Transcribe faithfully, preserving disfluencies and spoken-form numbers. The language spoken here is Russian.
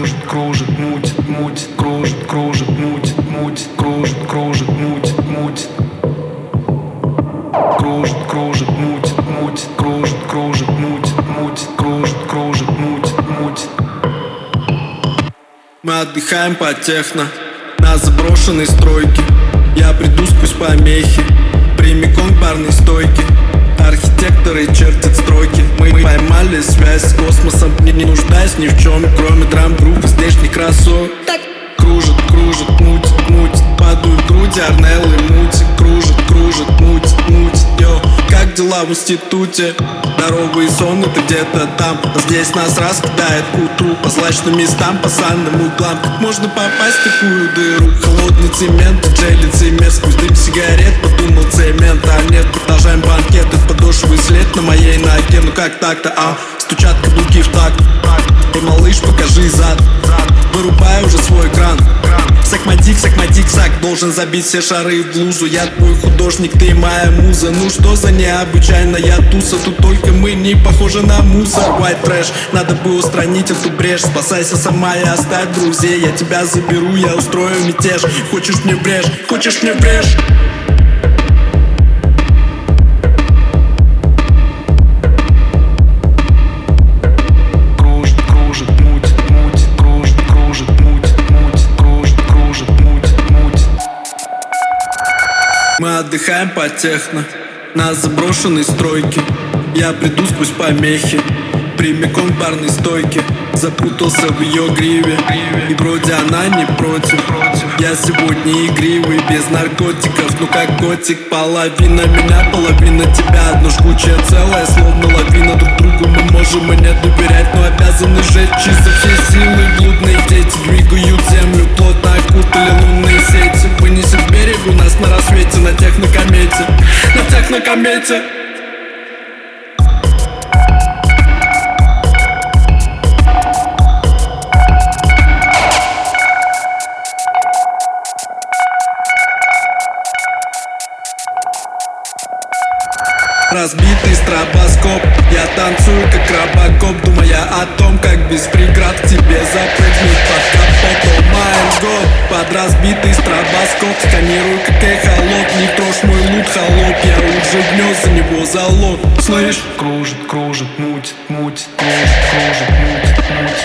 кружит, кружит, мутит, мутит, кружит, кружит, мутит, мутит, кружит, кружит, мутит, мутит, кружит, кружит, мутит, мутит, кружит, кружит, мутит, мутит, кружит, кружит, мутит, мутит. Мы отдыхаем по техно на заброшенной стройке. Я приду сквозь помехи прямиком к барной стойке. Архитекторы чертят строки. Мы поймали связь с космосом, не, не нуждаясь ни в чем, кроме драм-группы здешних красот. Кружит, кружит, мутит, мутит, падают в груди Арнеллы, мутит. Кружит, кружит, мутит, мутит, йо. Как дела в институте? Здоровый сон, это где-то там. Здесь нас раскидает к утру по злачным местам, по санным углам. Как можно попасть в такую дыру? Холодный цемент, диджей лицемер, сквозь дым сигарет подумал цемент. А нет, продолжаем банкет, это подошвый след на моей ноге. Ну как так-то, а? Стучат каблуки в такт. Эй, малыш, покажи зад. Вырубай уже свой кран. Сакматик, сакматик, сак. Должен забить все шары в блузу. Я твой художник, ты моя муза. Ну что за необычайная туса? Тут только мы, не похожи на мусор. White trash, надо бы устранить эту брешь. Спасайся сама и оставь друзей. Я тебя заберу, я устрою мятеж. Хочешь мне брешь, хочешь мне брешь. Мы отдыхаем по техно на заброшенной стройке. Я приду сквозь помехи прямиком к барной стойке. Запутался в ее гриве, и вроде она не против. Я сегодня игривый, без наркотиков, ну как котик. Половина меня, половина тебя, одно жгучее целое, словно лавина. Друг другу мы можем и не доверять, но обязаны жечь изо всей силы. Блудные дети двигают землю, плотно окутали лунные сети. Вынесет к берегу нас на рассвете, на технокомете, на технокомете. Разбитый стробоскоп, я танцую как робокоп, думая о том, как без преград к тебе запрыгнуть под капот. О май год, под разбитый стробоскоп сканирую как эхолот. Не трожь мой лут, холоп, я уже внес за него залог. Слышь? Кружит, кружит, мутит, мутит, кружит, кружит, мутит, мутит.